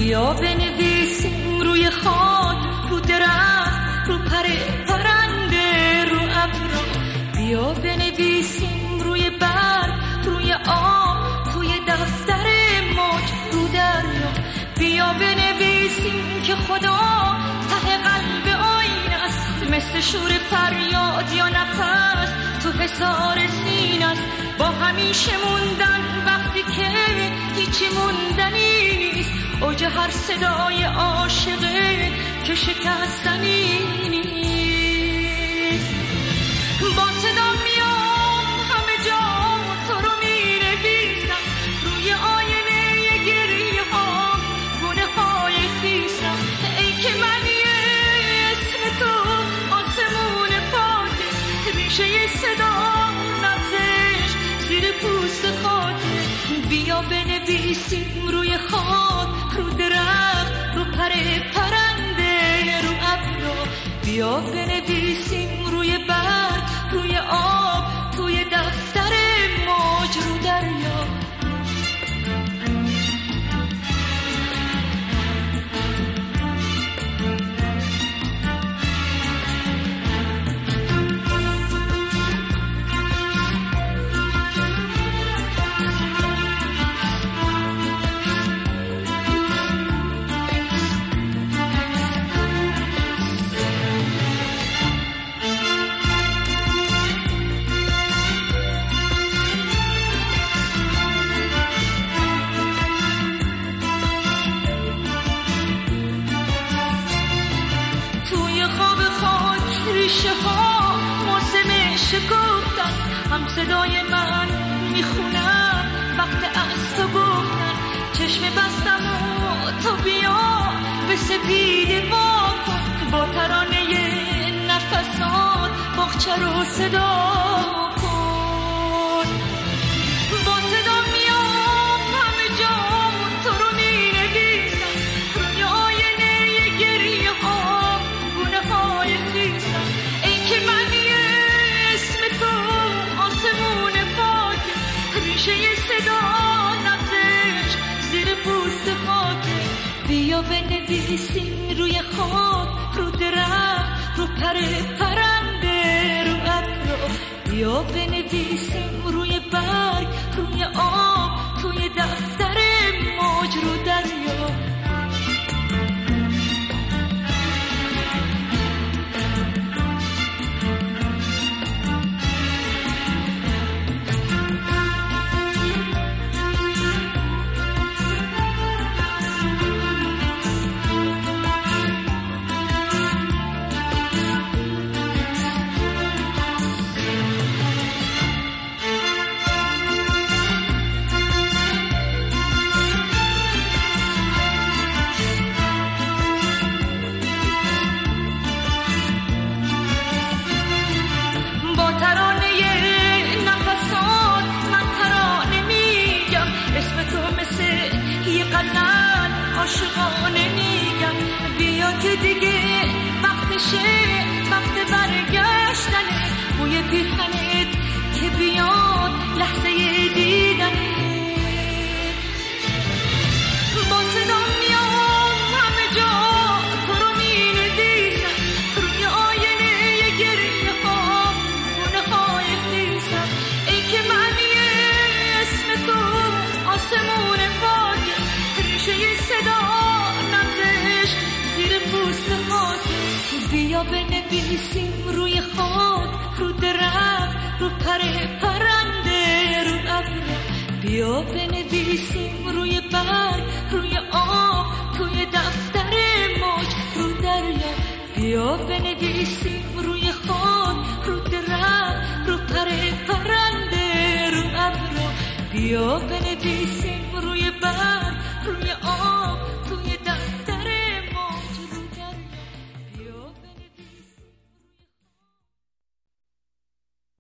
بیا بنویسیم روی خاک، رو درخت، رو پرنده، رو ابر. بیا بنویسیم روی برگ، روی آب، توی دفتر موج، رو دریا. بیا بنویسیم که خدا ته قلب آینه است، مثل شور فریاد یا نفس تو حصار سینه است. با همیشه موندن وقتی که هیچی موندنی نیست، اوج هر صدای عاشقه که شکستنی نیست. با صدا میام همه جا تو رو می‌نویسم، روی آینه گریه ها گونه های خیسم. ای که من اسم تو آسمون پاکه، ریشه صدا نبزش زیر پوست خاکه. بیا بنویسیم روی خاک، رو درخت، رو پرنده، رو ابر. بیا بنویسیم روی برگ، روی آب، توی دفتر موج، رو دریا. هم صدای من میخونم وقت از تو گفتن. چشم بستم و تو بیا به سپیده واکن، با ترانه نفسات باغچه رو صدا کن. با صدا میام همه جا تو رو مینویسم، روی آینه گریه ها گونه های خیسم. ای که من اسم تو آسمون پاک، ریشه صدا نبزش زیر پوست خاکه. بیا بنویسیم روی خاک، رو درخت، رو پرنده، رو ابر. بیا بنویسیم روی برگ، روی آب، توی دفتر موج، رو دریا. عاشقانه میگم بیا که دیگه وقتشه، وقت برگشتنه. بوی پیرهنت که بیاد لحظه دیدنه. با صدا میام همه جا تو رو مینویسم، روی آینه گریه ها گونه های خیسم. ای که من اسم تو آسمون پاکه، ریشه صدا نبزش زیر پوست خاکه. بیا بنویسیم روی خاک، رو درخت، رو پرنده، رو ابر. بیا بنویسیم روی برگ، روی آب، توی دفتر موج، رو دریا. بیا بنویسیم روی خاک، رو درخت، رو پرنده، رو ابر. بیا بنویسیم